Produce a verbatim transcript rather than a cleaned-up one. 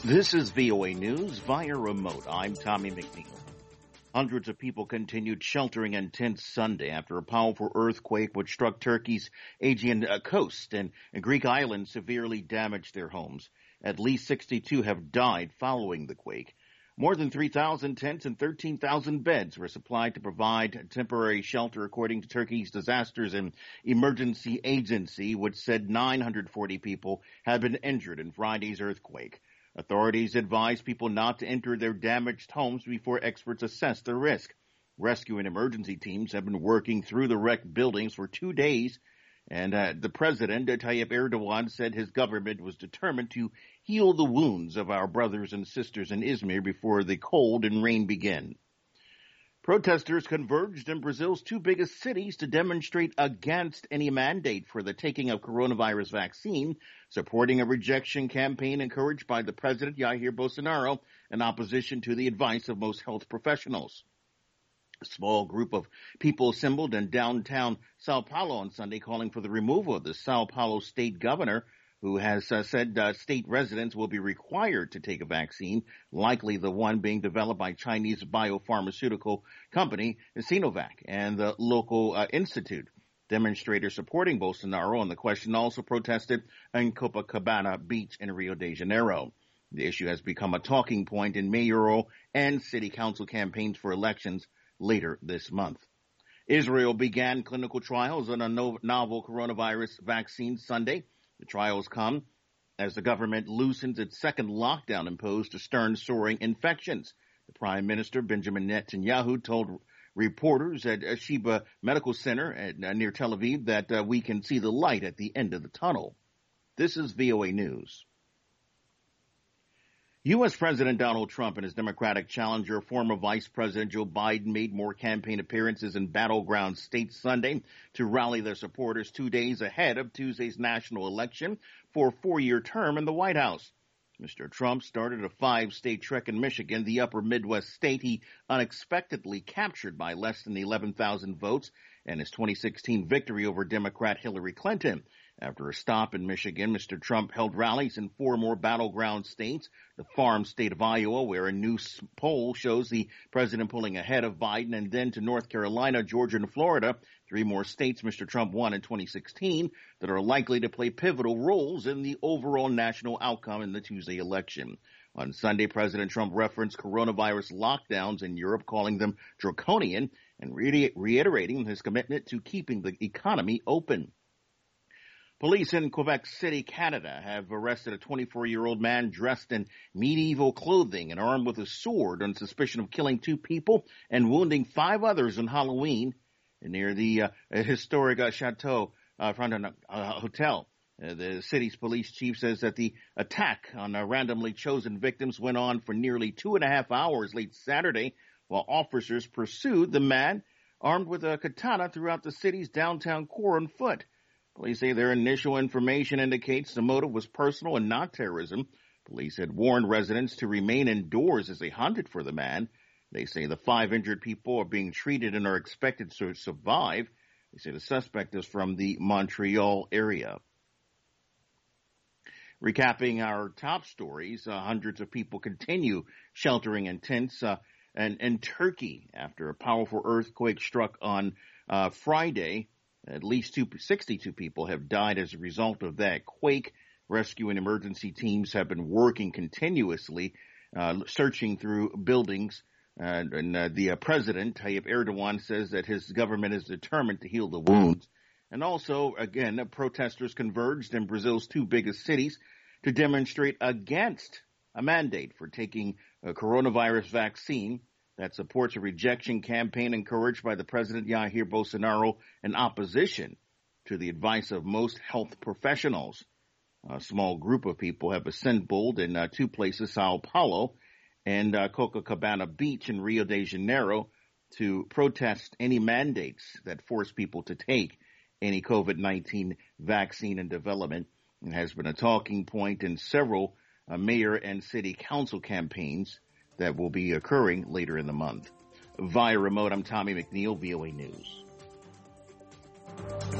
This is V O A News via remote. I'm Tommy McNeil. Hundreds of people continued sheltering in tents Sunday after a powerful earthquake which struck Turkey's Aegean coast and Greek islands severely damaged their homes. At least sixty-two have died following the quake. More than three thousand tents and thirteen thousand beds were supplied to provide temporary shelter, according to Turkey's Disasters and Emergency Agency, which said nine hundred forty people had been injured in Friday's earthquake. Authorities advise people not to enter their damaged homes before experts assess the risk. Rescue and emergency teams have been working through the wrecked buildings for two days, and uh, the president, Tayyip Erdogan, said his government was determined to heal the wounds of our brothers and sisters in Izmir before the cold and rain begin. Protesters converged in Brazil's two biggest cities to demonstrate against any mandate for the taking of coronavirus vaccine, supporting a rejection campaign encouraged by the president, Jair Bolsonaro, in opposition to the advice of most health professionals. A small group of people assembled in downtown Sao Paulo on Sunday, calling for the removal of the Sao Paulo state governor, who has uh, said uh, state residents will be required to take a vaccine, likely the one being developed by Chinese biopharmaceutical company Sinovac and the local uh, institute. Demonstrators supporting Bolsonaro on the question also protested in Copacabana Beach in Rio de Janeiro. The issue has become a talking point in mayoral and city council campaigns for elections later this month. Israel began clinical trials on a novel coronavirus vaccine Sunday. The trials come as the government loosens its second lockdown imposed to stern soaring infections. The Prime Minister, Benjamin Netanyahu, told reporters at Sheba Medical Center at, uh, near Tel Aviv that uh, we can see the light at the end of the tunnel. This is V O A News. U S. President Donald Trump and his Democratic challenger, former Vice President Joe Biden, made more campaign appearances in battleground states Sunday to rally their supporters two days ahead of Tuesday's national election for a four-year term in the White House. Mister Trump started a five-state trek in Michigan, the upper Midwest state he unexpectedly captured by less than eleven thousand votes, and his twenty sixteen victory over Democrat Hillary Clinton. After a stop in Michigan, Mister Trump held rallies in four more battleground states, the farm state of Iowa, where a new poll shows the president pulling ahead of Biden, and then to North Carolina, Georgia, and Florida, three more states Mister Trump won in twenty sixteen that are likely to play pivotal roles in the overall national outcome in the Tuesday election. On Sunday, President Trump referenced coronavirus lockdowns in Europe, calling them draconian, and re- reiterating his commitment to keeping the economy open. Police in Quebec City, Canada, have arrested a twenty-four-year-old man dressed in medieval clothing and armed with a sword on suspicion of killing two people and wounding five others on Halloween near the uh, historic uh, Chateau uh, Frontenac uh, Hotel. Uh, the city's police chief says that the attack on uh, randomly chosen victims went on for nearly two and a half hours late Saturday, while officers pursued the man armed with a katana throughout the city's downtown core on foot. Police say their initial information indicates the motive was personal and not terrorism. Police had warned residents to remain indoors as they hunted for the man. They say the five injured people are being treated and are expected to survive. They say the suspect is from the Montreal area. Recapping our top stories, uh, hundreds of people continue sheltering in tents uh, and, in Turkey after a powerful earthquake struck on uh, Friday. At least two, sixty-two people have died as a result of that quake. Rescue and emergency teams have been working continuously, uh, searching through buildings. Uh, and uh, the uh, president, Tayyip Erdogan, says that his government is determined to heal the wounds. And also, again, uh, protesters converged in Brazil's two biggest cities to demonstrate against a mandate for taking a coronavirus vaccine that supports a rejection campaign encouraged by the president, Jair Bolsonaro, in opposition to the advice of most health professionals. A small group of people have assembled in uh, two places, Sao Paulo and uh, Copacabana Beach in Rio de Janeiro, to protest any mandates that force people to take any COVID nineteen vaccine in development. It has been a talking point in several uh, mayor and city council campaigns that will be occurring later in the month. Via remote, I'm Tommy McNeil, V O A News.